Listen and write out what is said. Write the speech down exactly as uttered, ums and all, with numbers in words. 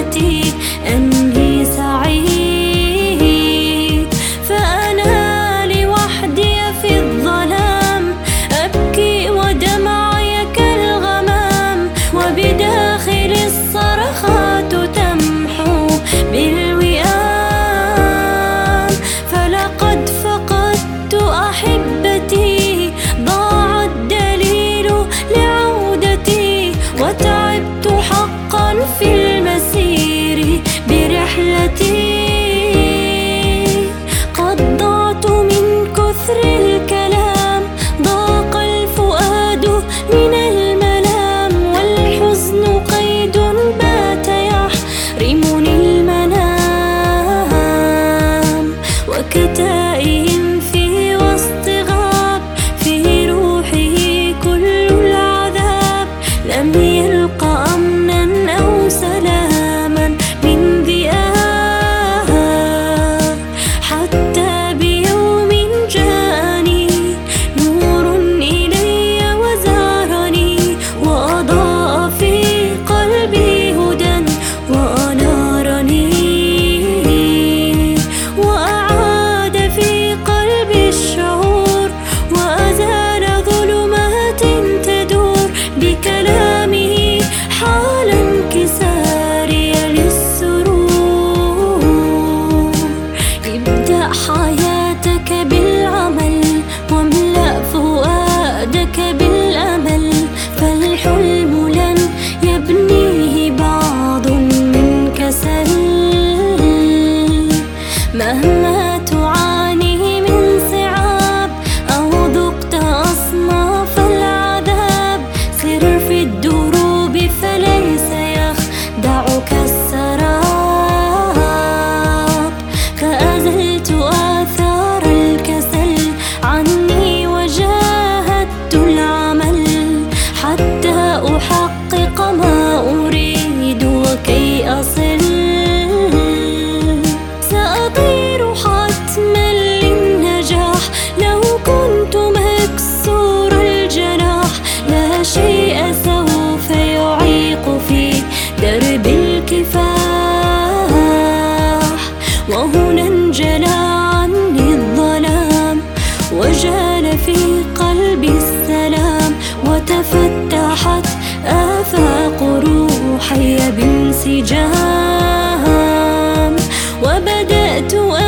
رحلتي أني سعيد. فأنا لوحدي في الظلام أبكي ودمعي كالغمام، وبداخل الصرخات تمحو بالوئام. فلقد فقدت أحبتي، ضاع الدليل لعودتي، وتعبت حقا في المسير برحلتي. قد ضعت من كثر الكلام، ضاق الفؤاد من الملام، والحزن قيد بات يحرمني المنام. وكتائب في وسط غاب، في روحه كل العذاب، لم يلق أمنا أو سلاما من ذئاب. حتى بيوم جاءني نور إلي وزارني، وأضاء في قلبي هدى وأنارني، وأعاد في قلبي الشعور، وأزال ظلمات تدور بكلامه حال انكساري للسرور. ابدأ حياتك بالعمل، واملأ فؤادك بالأمل، فالحلم لن يبنيه بعض من كسل. مهما تعاني من صعاب أو ذقت أصناف العذاب، سر في الدروب فليس يخدعك السراب. فأزلت آثار الكسل عني، وجاهدت العمل حتى أحقق ما أريد وكي أصل. سأطير حتما للنجاح لو كنت مكسور الجناح، لا شيء سوف يعيق في درب الكفاح. وهنا انجلى عني الظلام، وجال في قلبي السلام، وتفتحت آفاق روحي بانسجام. وبدأت